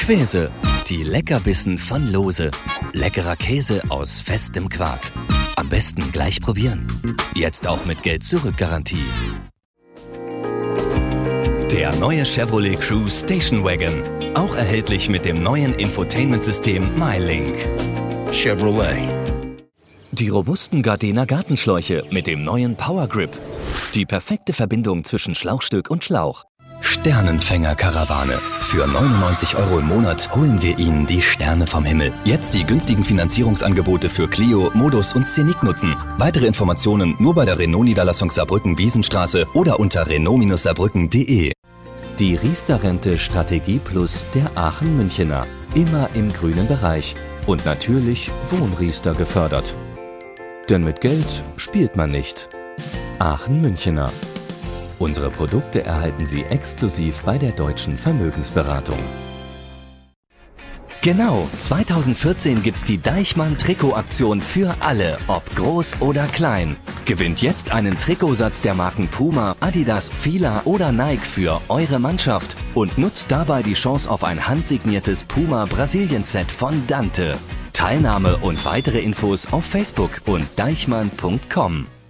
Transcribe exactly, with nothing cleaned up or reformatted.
Quäse, die Leckerbissen von Lose. Leckerer Käse aus festem Quark. Am besten gleich probieren. Jetzt auch mit Geld-Zurück-Garantie. Der neue Chevrolet Cruze Station Wagon. Auch erhältlich mit dem neuen Infotainment-System MyLink. Chevrolet. Die robusten Gardena Gartenschläuche mit dem neuen Power Grip. Die perfekte Verbindung zwischen Schlauchstück und Schlauch. Sternenfänger-Karawane. Für neunundneunzig Euro im Monat holen wir Ihnen die Sterne vom Himmel. Jetzt die günstigen Finanzierungsangebote für Clio, Modus und Scenic nutzen. Weitere Informationen nur bei der Renault-Niederlassung Saarbrücken-Wiesenstraße oder unter renault saarbrücken punkt de. Die Riester-Rente Strategie Plus der Aachen-Münchener. Immer im grünen Bereich. Und natürlich Wohnriester gefördert. Denn mit Geld spielt man nicht. Aachen-Münchener. Unsere Produkte erhalten Sie exklusiv bei der Deutschen Vermögensberatung. Genau, zweitausendvierzehn gibt's die Deichmann-Trikotaktion für alle, ob groß oder klein. Gewinnt jetzt einen Trikotsatz der Marken Puma, Adidas, Fila oder Nike für eure Mannschaft und nutzt dabei die Chance auf ein handsigniertes Puma Brasilien-Set von Dante. Teilnahme und weitere Infos auf Facebook und deichmann punkt com.